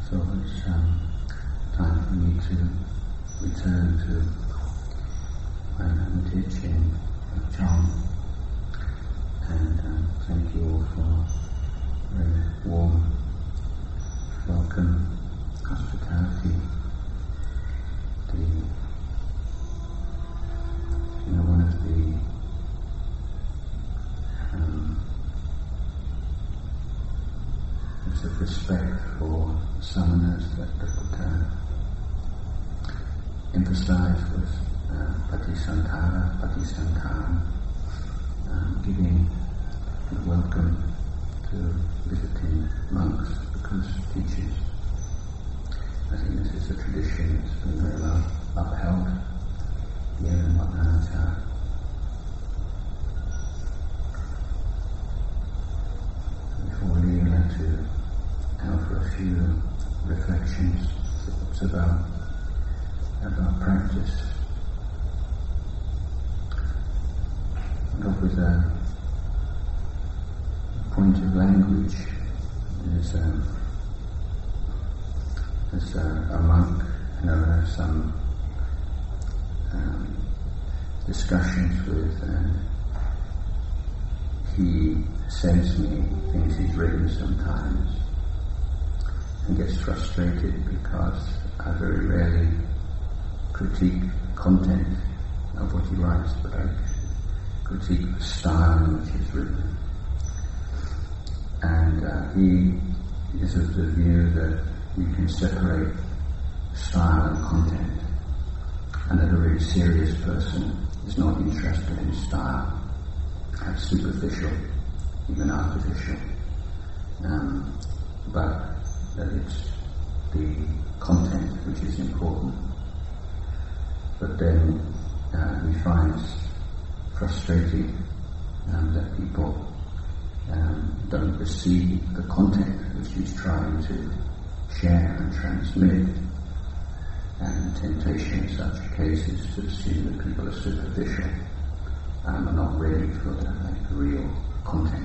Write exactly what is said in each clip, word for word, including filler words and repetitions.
So it's um, time for me to return to my teaching of John, and um, thank you all for a very warm welcome, hospitality. The, you know, one of the um, it's of respect for samanas that the Buddha emphasized was uh, patisankara, patisankara, um, giving a welcome to visiting monks because teachers. I think this is a tradition that's been very well upheld here in Wat Nanachat. Before we leave, I'd like to offer a few reflections, thoughts about, about practice. I'll go with a point of language. There's a, there's a, a monk, you know, there are some um, discussions with, and he sends me things he's written sometimes and gets frustrated because I very rarely critique content of what he writes, but I critique the style in which he's written. And uh, he is of the view that you can separate style and content, and that a really serious person is not interested in style. That's superficial, even artificial. Um, but that it's the content which is important. But then uh, he finds frustrating um, that people um, don't receive the content which he's trying to share and transmit. And the temptation in such cases to assume that people are superficial um, are not ready for the like, real content.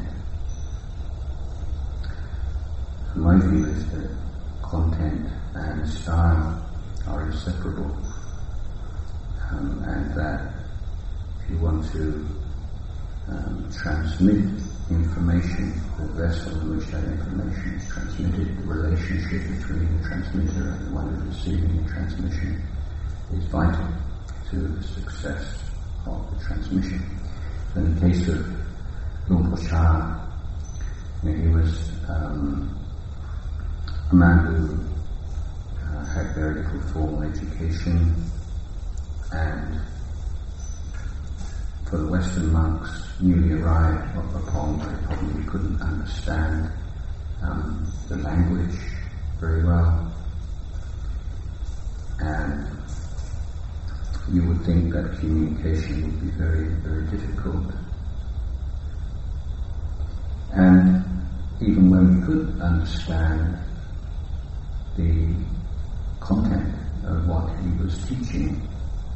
So my view is that content and style are inseparable, um, and that if you want to um, transmit information, the vessel in which that information is transmitted, the relationship between the transmitter and the one who's receiving the transmission is vital to the success of the transmission. So in the case of Luang Por Chah, you know, he was um, a man who uh, had very little formal education, and for the Western monks newly arrived at Pong, they probably couldn't understand um, the language very well, and you would think that communication would be very, very difficult. And even when we could understand the content of what he was teaching,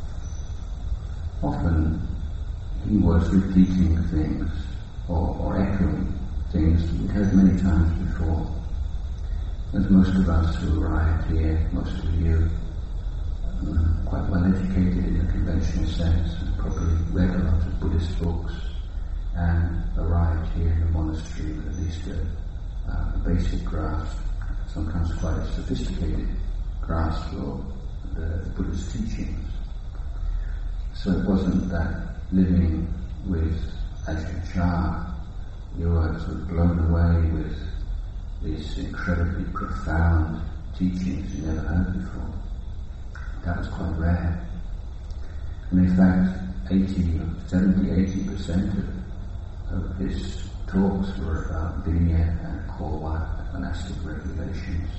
often he was repeating things or, or echoing things that we'd heard many times before. As most of us who arrived here, most of you, um, quite well educated in the conventional sense, and probably read a lot of Buddhist books, and arrived here in the monastery with at least a, uh, a basic grasp, sometimes quite a sophisticated grasp of the, the Buddhist teachings. So it wasn't that living with Ajahn Chah, you were sort of blown away with these incredibly profound teachings you never heard before. That was quite rare. And in fact, eighty, seventy, eighty percent of, of his talks were about Vinaya and Korwa, monastic regulations.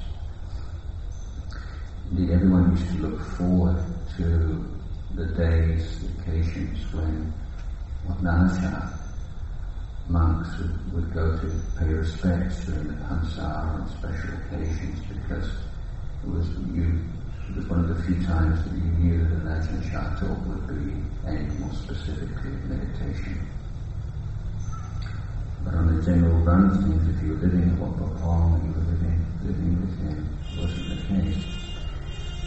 Indeed, everyone used to look forward to the days, the occasions when Wat Nanachat monks would, would go to pay respects during the Pansar and special occasions, because it was you. It was one of the few times that you knew that an Ajahn Chah talk would be aimed more specifically at meditation. But on the general run of things, if you were living at Wat Pah Pong, you were living living with him, it wasn't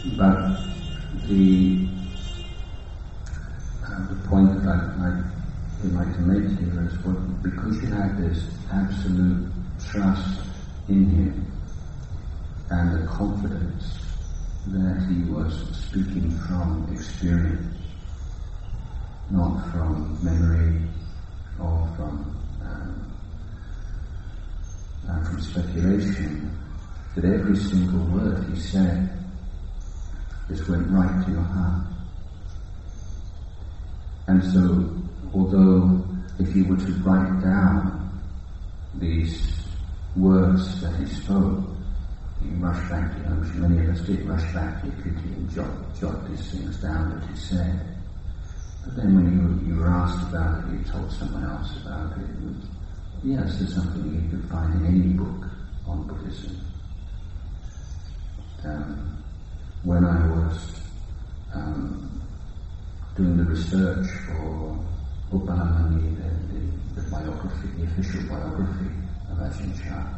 But the uh, the point that I, I would like to make here is what, because you have this absolute trust in him and the confidence that he was speaking from experience, not from memory or from um, uh, from speculation, that every single word he said just went right to your heart. And so, although if you were to write down these words that he spoke, you rush back to, which many of us did, rush back to your kitty and jot, jot these things down that he said. But then when you, you were asked about it, you told someone else about it. It was, yes, there's something you could find in any book on Buddhism. Um, when I was um, doing the research for Uppalamani, the, the, the biography, the official biography of Ajahn Chah,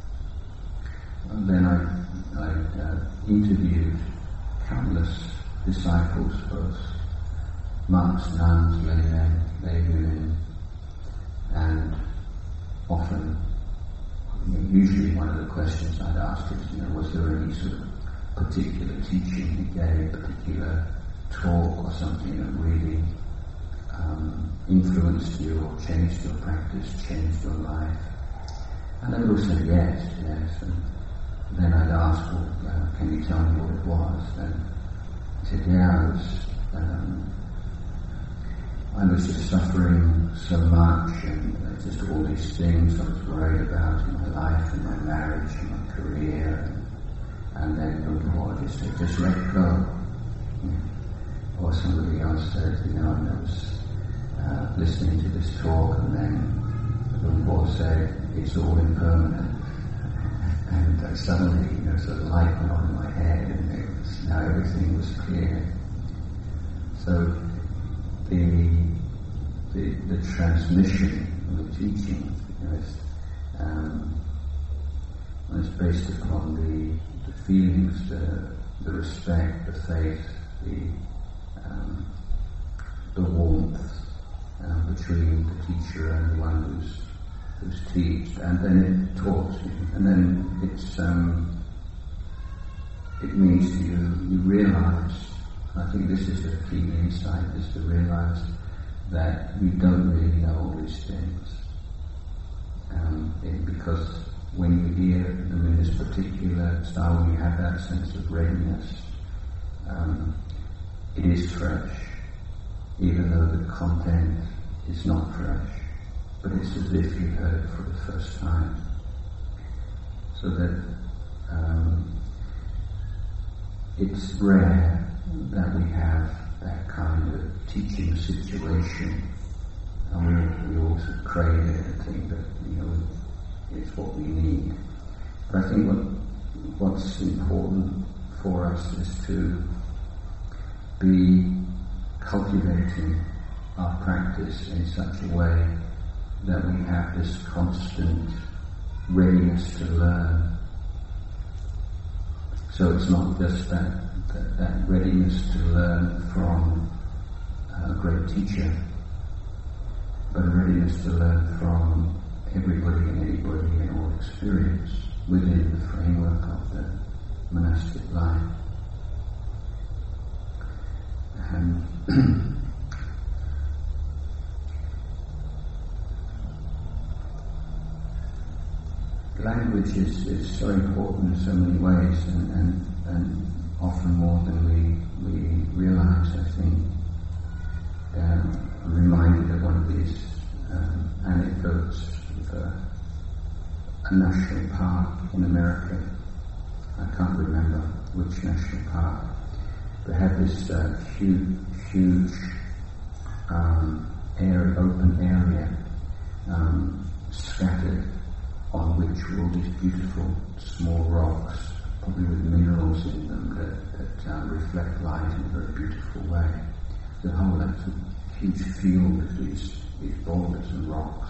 and then I, I uh, interviewed countless disciples, both monks, nuns, laymen, laywomen, and often, you know, usually one of the questions I'd ask is, you know, was there any sort of particular teaching he gave, particular talk or something that really um, influenced you or changed your practice, changed your life? And they would all say yes, yes. And then I'd ask, well, uh, can you tell me what it was? And he said, yeah, it was, um, I was just suffering so much, and uh, just all these things I was worried about in my life, and my marriage, and my career, and, and then Lord just said, just let go. Yeah. Or somebody else said, you know, and I was uh, listening to this talk, and then the Lord said, it's all impermanent. And uh, suddenly, you know, sort of light went on in my head, and it was, now everything was clear. So the the, the transmission of the teaching, you know, is, um, is based upon the, the feelings, the, the respect, the faith, the um, the warmth um, between the teacher and the one who's who's teached, and then it taught you, and then it's um, it means you you realise. I think this is the key insight: is to realise that you don't really know all these things, um, it, because when you hear them in this particular style, when you have that sense of readiness, um, it is fresh, even though the content is not fresh. But it's as if you heard it for the first time. So that um, it's rare that we have that kind of teaching situation, and we, we also crave it and think that, you know, it's what we need. But I think what what's important for us is to be cultivating our practice in such a way that we have this constant readiness to learn. So it's not just that, that, that readiness to learn from a great teacher, but a readiness to learn from everybody and anybody in all experience within the framework of the monastic life. And language is, is so important in so many ways, and, and, and often more than we, we realise, I think. Um, I'm reminded of one of these um, anecdotes of a, a national park in America. I can't remember which national park. They have this uh, huge, huge um, area, open area, um, scattered, on which were all these beautiful small rocks, probably with minerals in them that, that uh, reflect light in a very beautiful way. The whole that's a huge field of these, these boulders and rocks.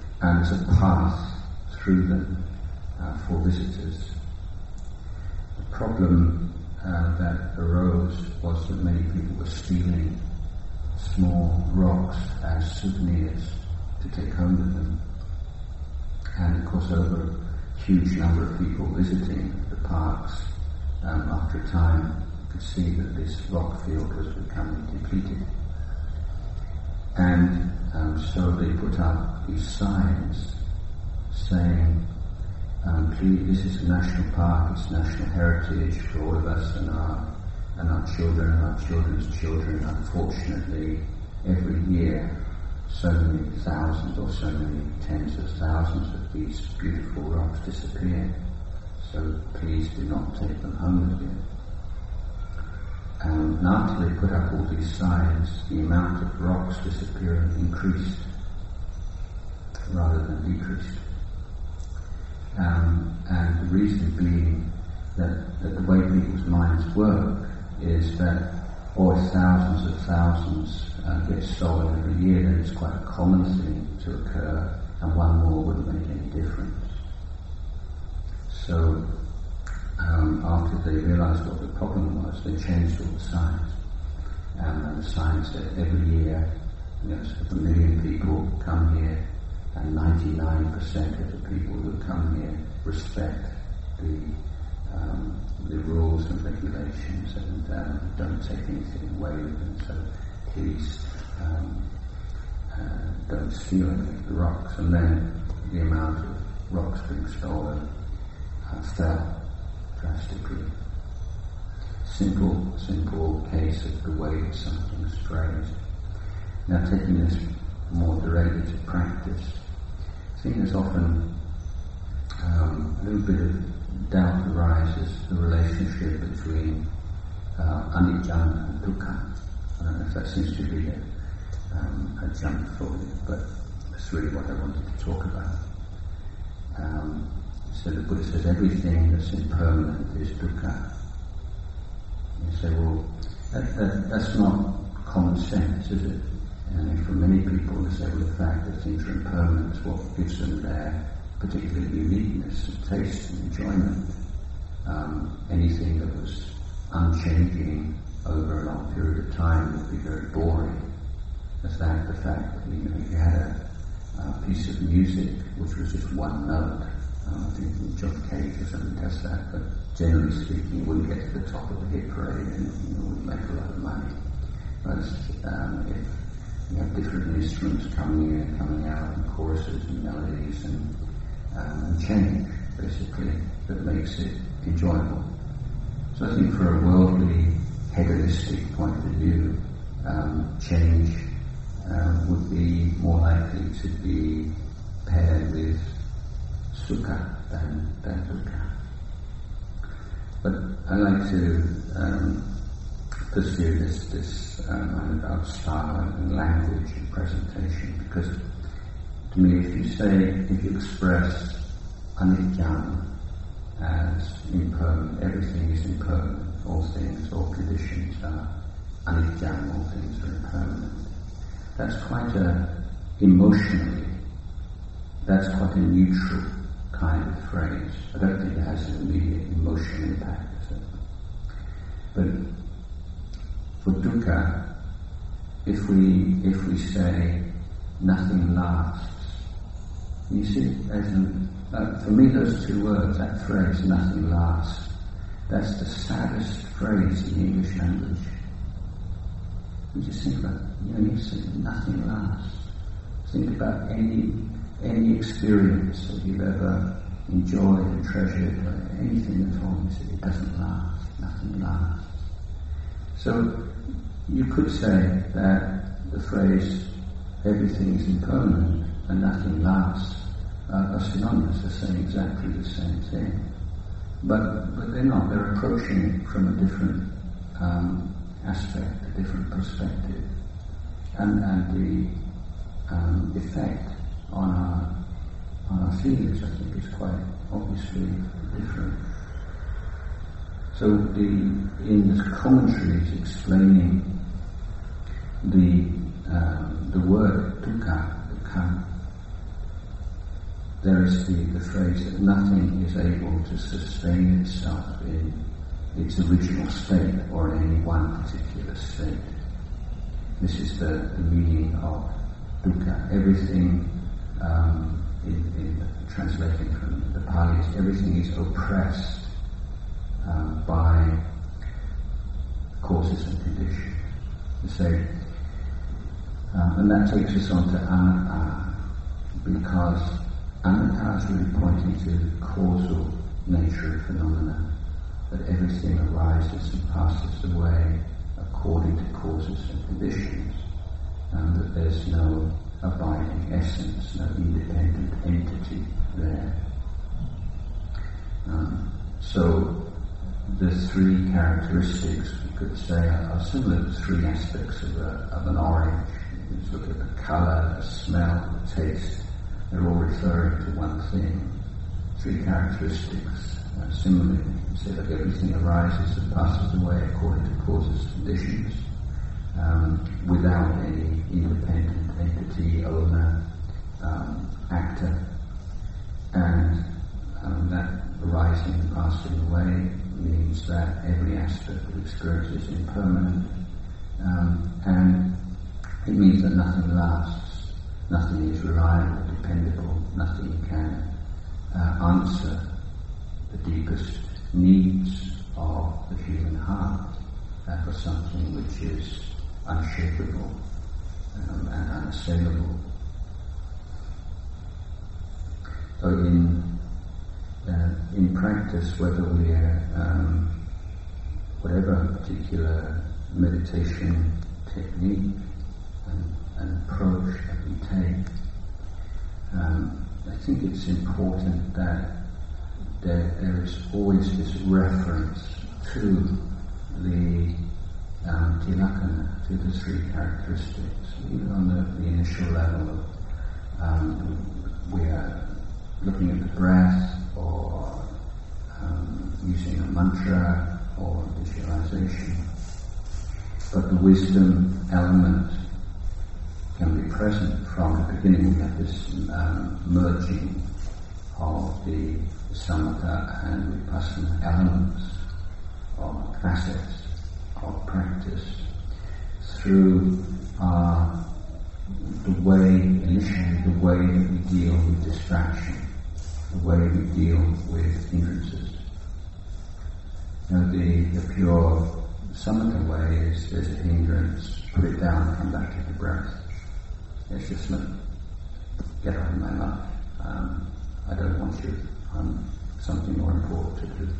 And there's a path through them uh, for visitors. problem uh, that arose was that many people were stealing small rocks as souvenirs to take home with them. And of course, over a huge number of people visiting the parks, um, after a time, you could see that this rock field was becoming depleted. And um, so they put up these signs saying, um, please, this is a national park, it's national heritage for all of us and our, and our children and our children's children. Unfortunately, every year, so many thousands or so many tens of thousands of these beautiful rocks disappear. So please do not take them home with you. Um, and after they put up all these signs, the amount of rocks disappearing increased rather than decreased. Um, and the reason being that, that the way people's minds work is that or if thousands of thousands uh, get stolen every year, then it's quite a common thing to occur, and one more wouldn't make any difference. So um, after they realised what the problem was, they changed all the signs. Um, and the sign said every year, you know, if a million people come here, and ninety-nine percent of the people who come here respect the um, the rules and regulations and um, don't take anything away with them. So please um, uh, don't steal any of the rocks. And then the amount of rocks being stolen uh, fell drastically. Simple, simple case of the way something is phrased. Now, taking this more directly to practice, I think there's often um, a little bit of doubt arises the relationship between uh, anicca and dukkha. I don't know if that seems to be a, um, a jump for you, but that's really what I wanted to talk about. Um, so the Buddha says everything that's impermanent is dukkha. You say, well, that, that, that's not common sense, is it? And for many people, they say, well, the fact that things are impermanent is what gives them their particular uniqueness of taste and enjoyment. Um, anything that was unchanging over a long period of time would be very boring. As that the fact that, you know, you had a, a piece of music which was just one note. Um, I think John Cage or something does that, but generally speaking, you wouldn't get to the top of the hit parade and you know, wouldn't make a lot of money. Whereas um, if you have different instruments coming in and coming out, and choruses and melodies and, um, and change, basically, that makes it enjoyable. So I think for a worldly, hedonistic point of view, um, change um, would be more likely to be paired with sukha than, than dukkha. But I like to um, pursue this, this um, about style and language and presentation, because to me, if you say, if you express anicca as impermanent, everything is impermanent, all things, all conditions are anicca, all things are impermanent, that's quite a, emotionally, that's quite a neutral kind of phrase. I don't think it has an immediate emotional impact. So. But for dukkha, if we if we say nothing lasts, you see, as an, uh, for me those two words, that phrase, nothing lasts, that's the saddest phrase in the English language. You just think about, you know, you say nothing lasts. Think about any any experience that you've ever enjoyed and treasured, or anything at all. You say it doesn't last, nothing lasts. So you could say that the phrase everything is impermanent and nothing lasts uh, are synonymous, they're saying exactly the same thing. But but they're not, they're approaching it from a different um, aspect, a different perspective. And, and the um, effect on our, on our feelings, I think, is quite obviously different. So the, in the commentaries explaining the um, the word dukkha, dukkha, there is the, the phrase that nothing is able to sustain itself in its original state or in any one particular state. This is the, the meaning of dukkha. Everything, um, in, in translating from the Pali, everything is oppressed um, by causes and conditions. So, um, and that takes us on to anatta, because anatta is really pointing to the causal nature of phenomena, that everything arises and passes away according to causes and conditions, and that there's no abiding essence, no independent entity there. Um, so the three characteristics, we could say, are, are similar to three aspects of, a, of an orange. You can look at the colour, the smell, the taste. They're all referring to one thing. Three characteristics. Uh, similarly, you can say that everything arises and passes away according to causes and conditions, um, without any independent entity, owner, um, actor, and um, that arising and passing away means that every aspect of experience is impermanent, um, and it means that nothing lasts, nothing is reliable, dependable, nothing can uh, answer the deepest needs of the human heart, uh, for something which is unshakable um, and unassailable. So in uh, in practice, whether we're um, whatever particular meditation technique and, and approach that we take, um, I think it's important that there, there is always this reference to the um, tilakkhana, to the three characteristics. Even on the, the initial level of um, we are looking at the breath, or um, using a mantra or visualization, but the wisdom element can be present from the beginning. We have this um, merging of the samatha and vipassana elements, or facets of practice, through uh, the way, initially the way that we deal with distraction, the way we deal with hindrances. You know, the, the pure samatha way is there's a hindrance, put it down, come back to the breath. It's just like, get out of my life. Um, I don't want you. I'm something more important to do.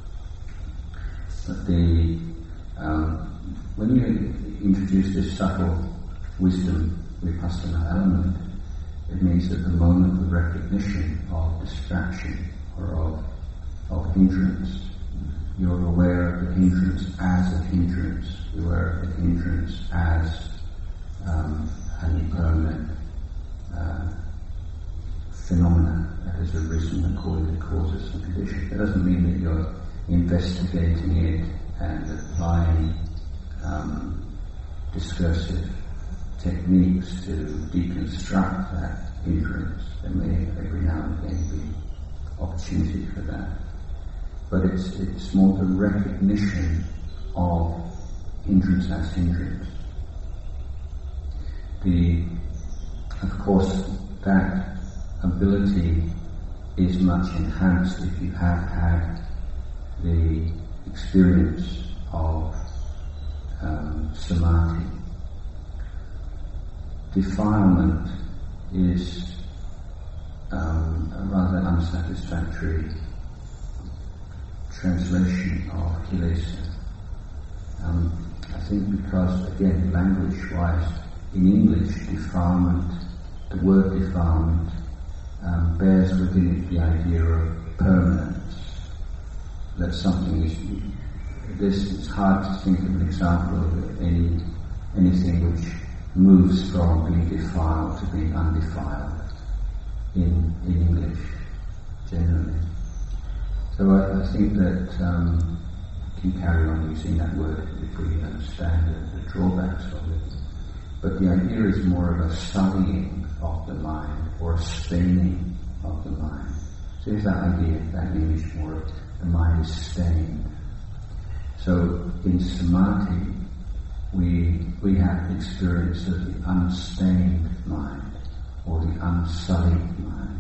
But the um, when you introduce this subtle wisdom vipassana element, it means that the moment of recognition of distraction or of, of hindrance, you're aware of the hindrance as a hindrance, you're aware of the hindrance as um, an impermanent uh, phenomena that has arisen according to causes and conditions. That doesn't mean that you're investigating it and applying um, discursive techniques to deconstruct that hindrance. There may every now and again be opportunity for that. But it's it's more the recognition of hindrance as hindrance. The of course that ability is much enhanced if you have had the experience of um, samadhi. Defilement is um, a rather unsatisfactory translation of kilesa. Um, I think because, again, language-wise, in English, defilement, the word defilement, um, bears within it the idea of permanence. That something is. This it's hard to think of an example of any anything which moves from being defiled to being undefiled in in English generally. So I, I think that um, we can carry on using that word if we understand the, the drawbacks of it. But the idea is more of a sullying of the mind or a staining of the mind. So there's that idea, that image more of the mind is stained. So in samadhi, we we have experience of the unstained mind, or the unsullied mind.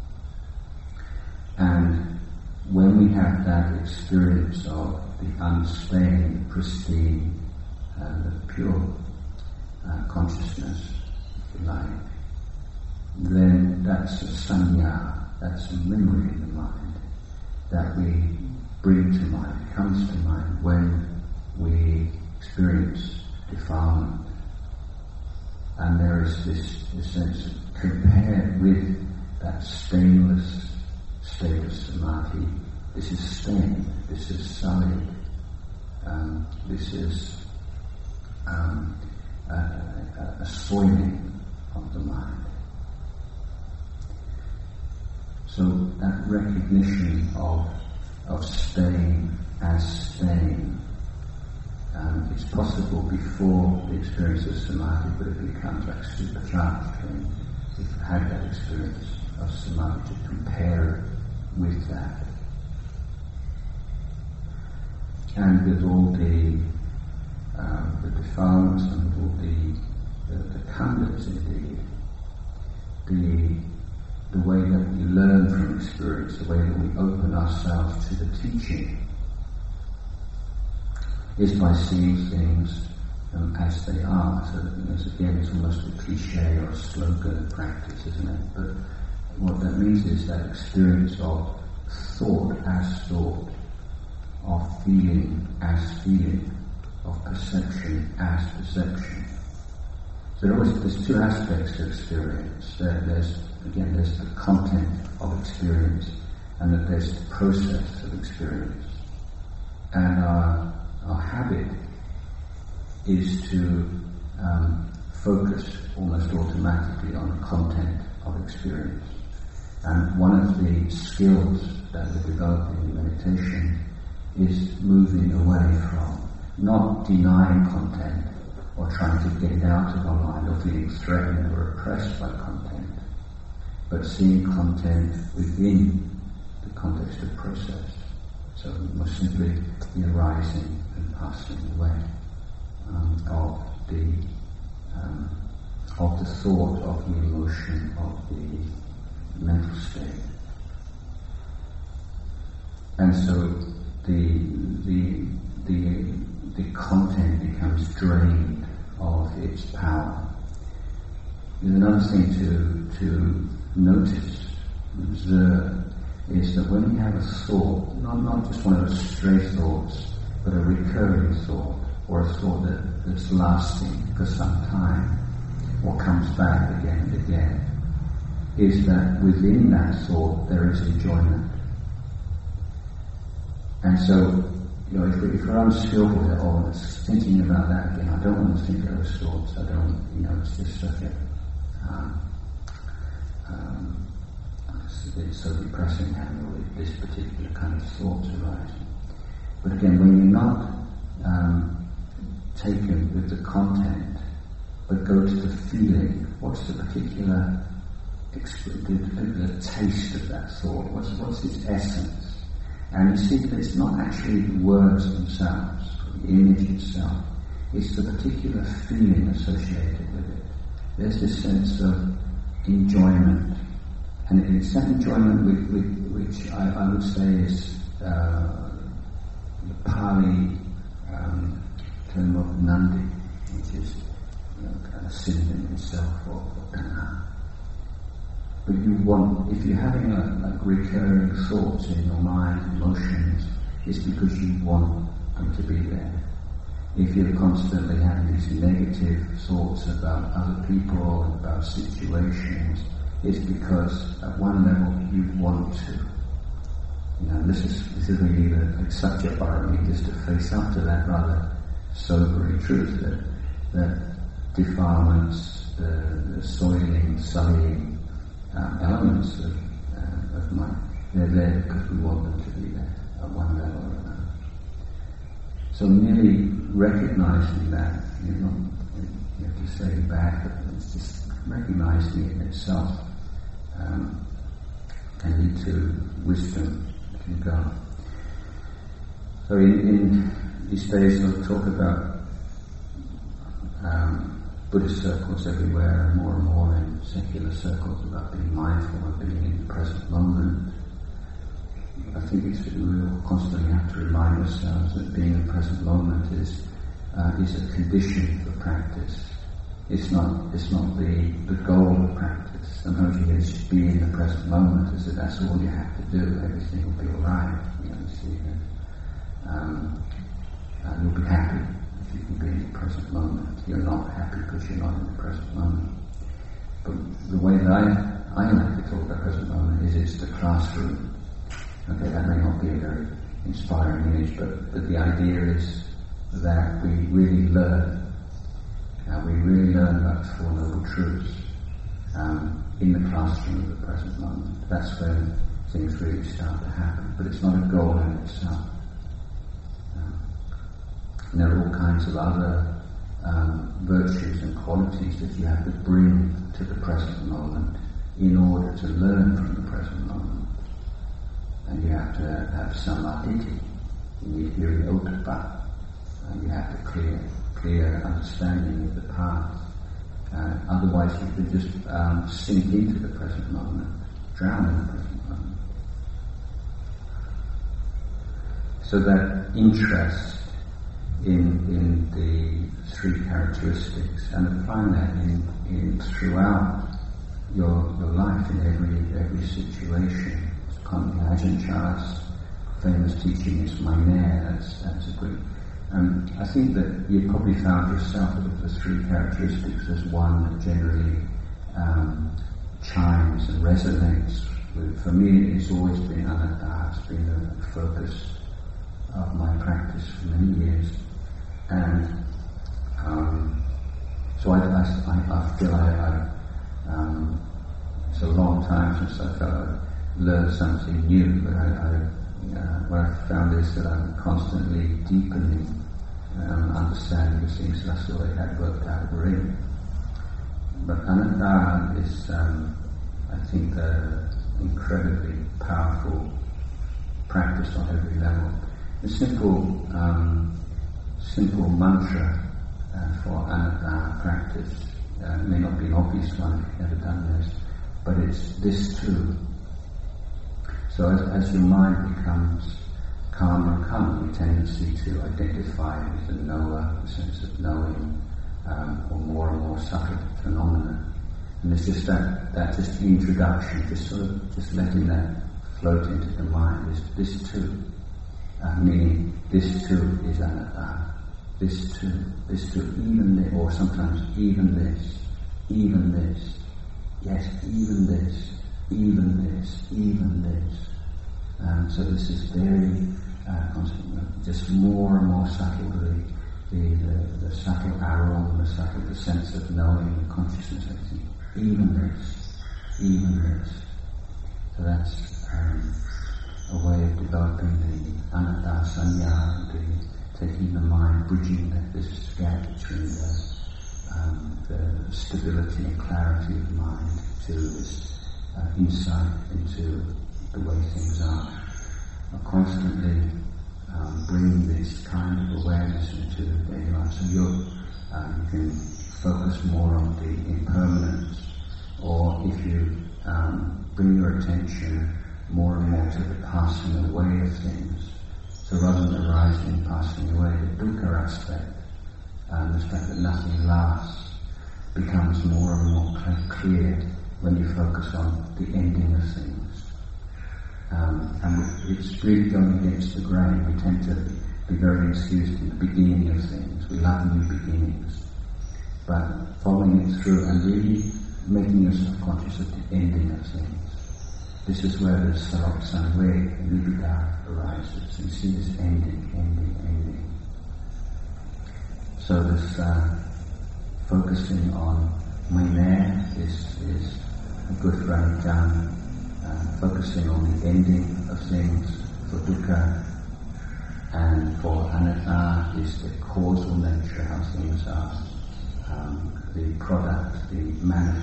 And when we have that experience of the unstained, pristine, and the pure uh, consciousness, if you like, then that's a sanya, that's a memory in the mind that we bring to mind, comes to mind when we experience defilement. And there is this, this sense of, compared with that stainless state of samadhi, this is stained, this is sullied, um, this is um, a, a, a soiling of the mind. So that recognition of of stain as stain um, is possible before the experience of samadhi, but it becomes like supercharged when you've had that experience of samadhi to compare it with that. And with all the um, the defilements and with all the the, the khandhas indeed, the the way that we learn from experience, the way that we open ourselves to the teaching, is by seeing things um, as they are. So that, you know, again, it's almost a cliche or a slogan practice, isn't it? But what that means is that experience of thought as thought, of feeling as feeling, of perception as perception. So there always, there's two aspects to experience. There, there's Again, there's the content of experience, and that there's the process of experience. And our, our habit is to um, focus almost automatically on the content of experience. And one of the skills that we're developing in meditation is moving away from, not denying content or trying to get it out of our mind or feeling threatened or oppressed by content, but seeing content within the context of process. So more simply the arising and passing away um, of the um, of the thought, of the emotion, of the mental state. And so the the the the content becomes drained of its power. There's another thing to to notice, observe, is that when you have a thought, not, not just one of those stray thoughts, but a recurring thought, or a thought that, that's lasting for some time, or comes back again and again, is that within that thought there is enjoyment. And so, you know, if, we, if we're unskillful with it, oh, it's thinking about that again, I don't want to think of those thoughts, I don't, you know, it's just such a um, Um, it's, it's so depressing having this particular kind of thoughts arising. But again, when you're not um, taken with the content, but go to the feeling, what's the particular, exp- the, the taste of that thought? What's, what's its essence? And you see that it's not actually the words themselves, or the image itself. It's the particular feeling associated with it. There's this sense of enjoyment, and it's that enjoyment with, with, which I, I would say is uh, the Pali um, term of nandi, which is, you know, kind of synonym itself for tanha. But you want, if you're having a, like recurring thoughts in your mind, emotions, it's because you want them to be there. If you're constantly having these negative thoughts about other people and about situations, it's because at one level you want to. You know, this is this is really the like, subject irony, just to face up to that rather sobering truth that that defilements, the, the soiling, sullying um, elements of uh, of mind, they're there because we want them to be there at one level or another. So merely recognizing that, you know, you have to say it back, but it's just recognizing it in itself um, can lead to wisdom, can go. So in, in these days we'll talk about um, Buddhist circles everywhere, and more and more in secular circles, about being mindful of being in the present moment. I think it's we'll constantly have to remind ourselves that being in the present moment is uh, is a condition for practice. It's not it's not the, the goal of practice. Sometimes you hear just be in the present moment as if that's all you have to do, everything will be alright, you know, see that. Um, and you'll be happy if you can be in the present moment. You're not happy because you're not in the present moment. But the way that I, I like to talk about present moment is it's the classroom. Okay, that may not be a very inspiring image, but, but the idea is that we really learn, uh, we really learn about the Four Noble Truths um, in the classroom of the present moment. That's when things really start to happen, but it's not a goal in itself. Um, and there are all kinds of other um, virtues and qualities that you have to bring to the present moment in order to learn from the present moment. And you have to have samadhi, you need hiri-ottappa, and you have to clear, clear understanding of the past. Uh, otherwise you could just um, sink into the present moment, drown in the present moment. So that interest in in the three characteristics, and applying that in, in throughout your your life in every every situation. Ajahn Chah's famous teaching is Mainaya. That's that's a good. Um, I think that you probably found yourself with the three characteristics as one that generally um, chimes and resonates with. For me, it's always been anatta. It's been the focus of my practice for many years, and um, so I, I, I feel I, I um, it's a long time since I felt I learned something new, but I, I, uh, what I found is that I'm constantly deepening um, understanding of things that I thought I had worked out already. But anatta is, um, I think, an incredibly powerful practice on every level. The simple, um, simple mantra uh, for anatta practice uh, may not be an obvious one if you've never done this, but it's this too. So as, as your mind becomes calmer and calmer, your tendency to identify with the knower, the sense of knowing, um, or more and more subtle phenomena. And it's just that, that just introduction, just sort of just letting that float into the mind, is this too. Uh, meaning, this too is anatta. This too, this too, even this, or sometimes even this, even this, yes, even this, even this, even this. Um, so this is very, uh, constant, just more and more subtle, the, the, the, the subtle aroma, the subtle, the sense of knowing, the consciousness, everything. Even this, even this. So that's um, a way of developing the anatta sanya, the taking the mind, bridging that, this gap between the, um, the stability and clarity of mind to this uh, insight into the way things are. are constantly um, bringing this kind of awareness into daily life. So you're, uh, you can focus more on the impermanence, or if you um, bring your attention more and more to the passing away of things. So rather than the rising and passing away, the dukkha aspect, um, the fact that nothing lasts, becomes more and more clear when you focus on the ending of things. Um, and it's really going against the grain. We tend to be very enthused in the beginning of things. We love new beginnings. But following it through and really making yourself conscious of the ending of things. This is where the Sarok Sanwe and Nibbida arises. You see this ending, ending, ending. So this uh, focusing on Mainaya is, is a good pranidhana. Uh, focusing on the ending of things for dukkha, and for anatta is the causal nature, how things are, um, the product, the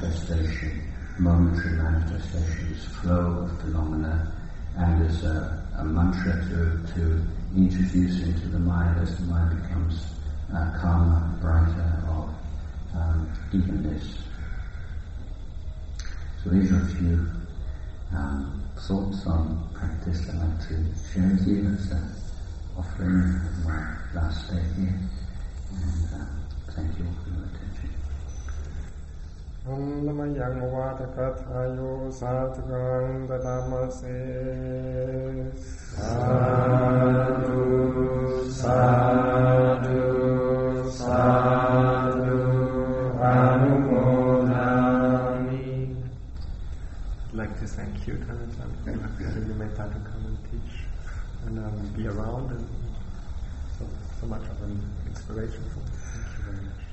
manifestation, momentary manifestation, this flow of phenomena, and as a, a mantra to, to introduce into the mind as the mind becomes uh, calmer, brighter, or um, evenness. So these are a few um, thoughts on practice I'd like to share with you as an offering of my last day here. And uh, thank you all for your attention. Om Namayang Vatakathayo Satgang Dadamase. Sadhu, sadhu, sadhu, anumodami. I'd like to thank you, Dhananjay, that you made time to come and teach and um, be around, and so, so much of an inspiration for me. Thank you very much.